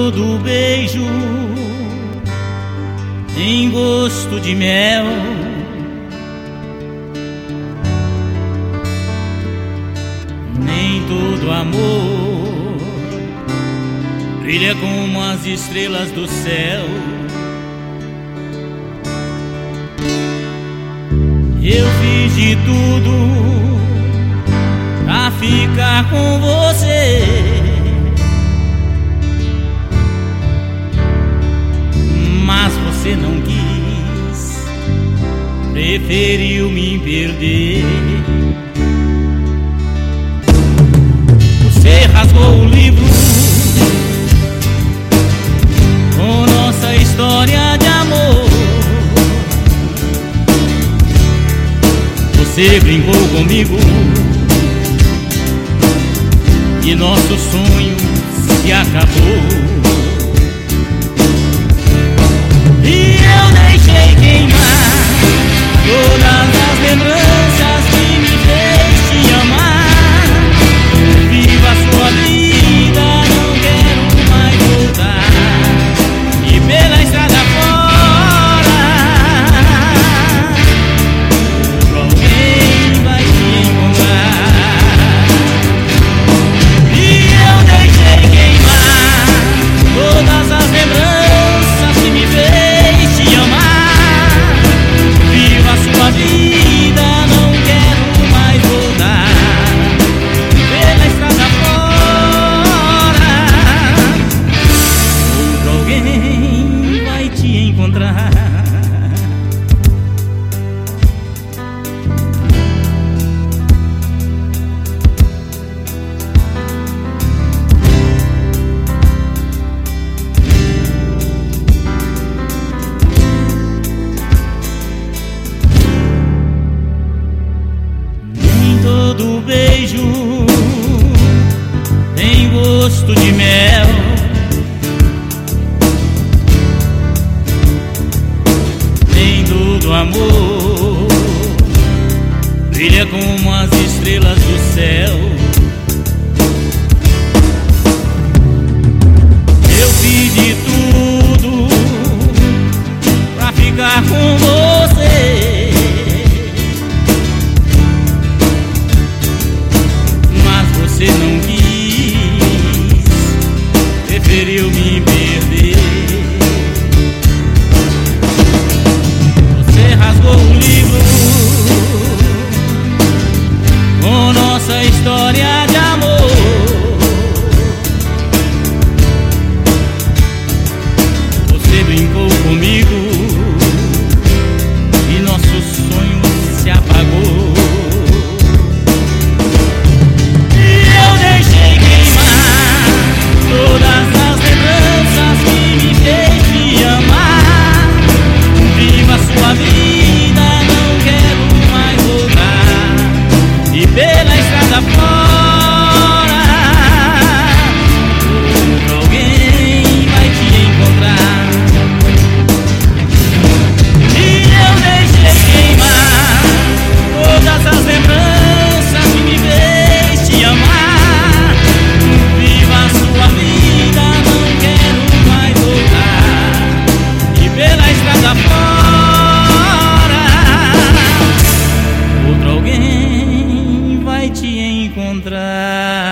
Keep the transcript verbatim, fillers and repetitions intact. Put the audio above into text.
todo beijo tem gosto de mel. Nem todo amor brilha como as estrelas do céu. Eu fiz de tudo pra ficar com você, mas você não quis, preferiu me perder. Você rasgou o livro com nossa história de amor. Você brincou comigo e nosso sonho se acabou. E eu deixei queimar todas as lembranças que me fez te amar. Viva a sua vida, não quero mais voltar. E pela estrada fora, alguém vai te encontrar. E eu deixei queimar todas as lembranças que me fez te amar. Viva a sua vida, não quero mais voltar. Pela estrada fora, outro alguém vai te encontrar. Todo beijo tem gosto de mel. Nem todo amor brilha como as estrelas do céu. Eu fiz de tudo pra ficar com você, você não quis, preferiu me perder. Você rasgou o livro com nossa história de amor. Você brincou comigo e nosso sonho se apagou. Todas as lembranças que me fez te amar. Viva a sua vida, não quero mais voltar. E pela estrada fora, outro alguém vai te encontrar. E eu deixei queimar todas as lembranças que me fez te amar. Viva a sua vida, não quero mais voltar. E pela estrada fora, outro alguém vai te encontrar.